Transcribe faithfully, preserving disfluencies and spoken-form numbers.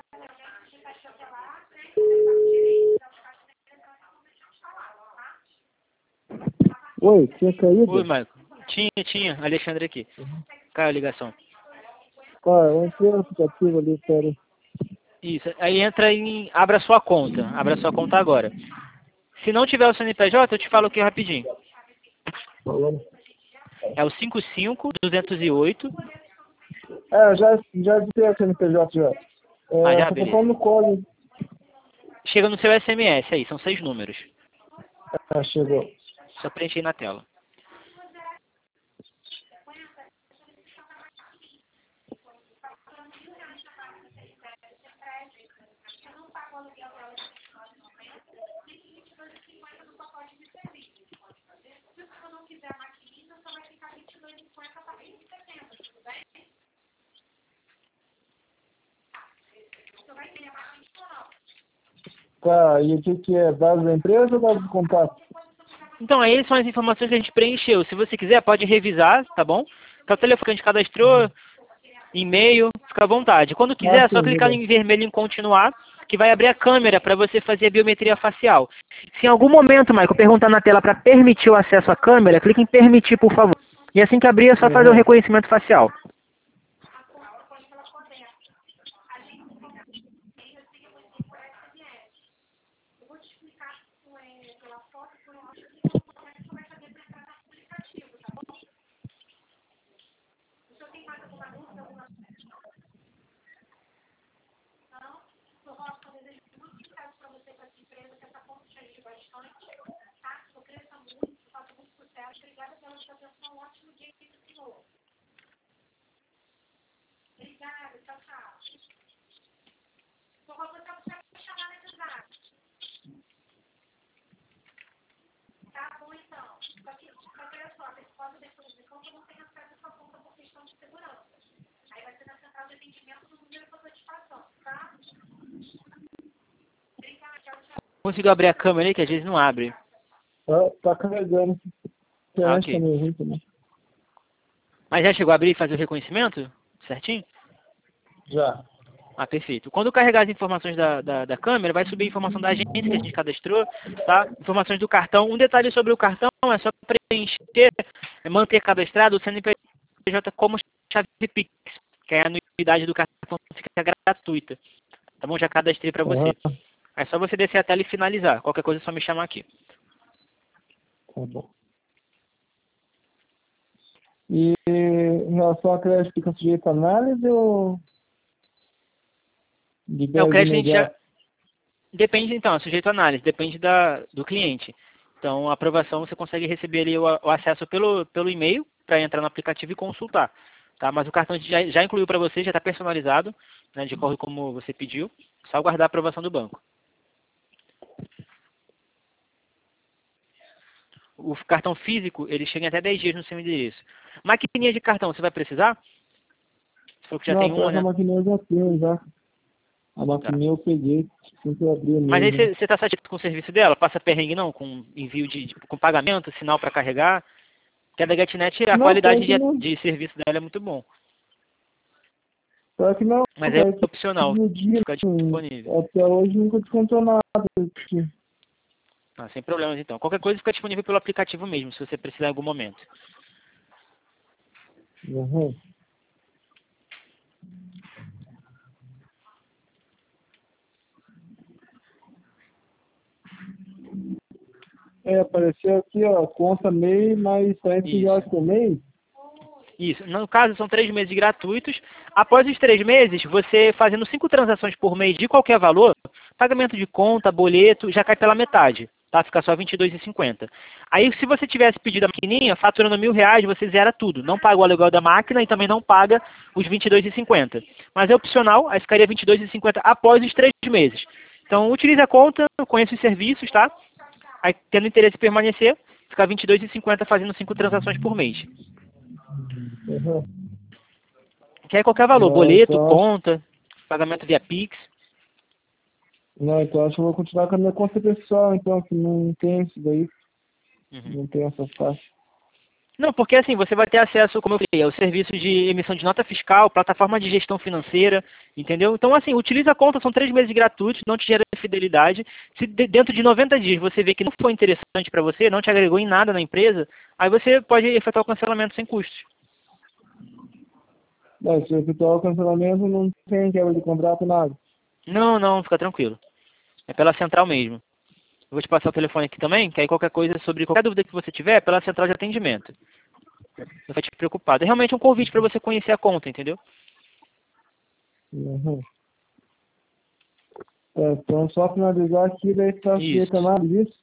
Oi, tinha caído? Oi, Marco. Tinha, tinha. Alexandre aqui. Caiu a ligação. Ah, eu entrei no aplicativo ali, pera. Isso. Aí entra em... Abra sua conta. Abra sua conta agora. Se não tiver o C N P J, eu te falo aqui rapidinho. Falando. É o cinco cinco, duzentos e oito. É, já, já dei o C N P J já. Ah, É, já, tô beleza. falando no colo. Chega no seu S M S aí, são seis números. Ah, chegou. Só preenche aí na tela. Tá, e o que que é? Dados da empresa ou dados do contato? Então, aí são as informações que a gente preencheu. Se você quiser, pode revisar, tá bom? Tá o telefone que a gente cadastrou, e-mail, fica à vontade. Quando Ah, quiser, é só sim, clicar beleza. em vermelho em continuar, que vai abrir a câmera para você fazer a biometria facial. Se em algum momento, Michael, perguntar na tela para permitir o acesso à câmera, clique em permitir, por favor. E assim que abrir, é só fazer o Uhum. reconhecimento facial. Conseguiu abrir a câmera aí, que às vezes não abre. Tá, tá carregando. A Ah, internet tá ok. meio ruim também. Mas já chegou a abrir e fazer o reconhecimento? Certinho? Já. Ah, perfeito. Quando carregar as informações da, da, da câmera, vai subir a informação da agência que a gente cadastrou, tá? Informações do cartão. Um detalhe sobre o cartão é só preencher, é manter cadastrado o C N P J como chave Pix, que é a anuidade do cartão fica gratuita. Tá bom? Já cadastrei para Aham, você. É só você descer a tela e finalizar. Qualquer coisa é só me chamar aqui. tá bom. E em relação a crédito, fica sujeito a análise ou É, o libera de crédito a gente já... imediato? Depende, então, é sujeito a análise, depende da, do cliente. Então, a aprovação você consegue receber ali o, o acesso pelo, pelo e-mail para entrar no aplicativo e consultar. Tá? Mas o cartão a gente já, já incluiu para você, já está personalizado, né, de acordo com como você pediu. Só aguardar a aprovação do banco. O cartão físico, ele chega em até dez dias no seu endereço. Maquininha de cartão, você vai precisar? Você falou que já Não, tem pior uma, que a né? maquininha eu já tenho, já. A Tá. maquininha eu peguei, sempre abri Mas aí mesmo. você está satisfeito com o serviço dela? Passa perrengue não? Com envio de, de- com pagamento, sinal para carregar? Porque a da GetNet, a Não, pior qualidade que de, não. de serviço dela é muito bom. Pior que não, Mas é cara. Esse opcional, no dia, fica disponível. até hoje nunca descontou nada. Aqui. Ah, sem problemas então. Qualquer coisa fica disponível pelo aplicativo mesmo, se você precisar em algum momento. Uhum. É, apareceu aqui, ó, conta MEI mais quarenta reais Isso. por mês. Isso. No caso, são três meses gratuitos. Após os três meses, você fazendo cinco transações por mês de qualquer valor, pagamento de conta, boleto, já cai pela metade. Tá? Fica só vinte e dois reais e cinquenta centavos. Aí, se você tivesse pedido a maquininha, faturando mil reais, você zera tudo. Não paga o aluguel da máquina e também não paga os vinte e dois reais e cinquenta centavos. Mas é opcional, aí ficaria vinte e dois reais e cinquenta centavos após os três meses. Então, utilize a conta, conheça os serviços, tá? Aí, tendo interesse em permanecer, fica vinte e dois reais e cinquenta centavos fazendo cinco transações por mês. Uhum. Que é qualquer valor, Não, boleto, então acho, conta, pagamento via Pix. não, então acho que eu vou continuar com a minha conta pessoal, então, que não tem isso daí, Uhum. não tem essa faixa. Não, porque assim, você vai ter acesso, como eu falei, ao serviço de emissão de nota fiscal, plataforma de gestão financeira, entendeu? Então, assim, utiliza a conta, são três meses gratuitos, não te gera fidelidade. Se de- dentro de noventa dias você vê que não foi interessante para você, não te agregou em nada na empresa, aí você pode efetuar o cancelamento sem custos. Não, se eu efetuar o cancelamento, não tem quebra de contrato, nada. Não, não, fica tranquilo. É pela central mesmo. Eu vou te passar o telefone aqui também, que aí qualquer coisa sobre qualquer dúvida que você tiver, é pela central de atendimento. Não vai te preocupar. É realmente um convite para você conhecer a conta, entendeu? Uhum. É, então, só finalizar aqui, daí está Isso. feita a análise disso.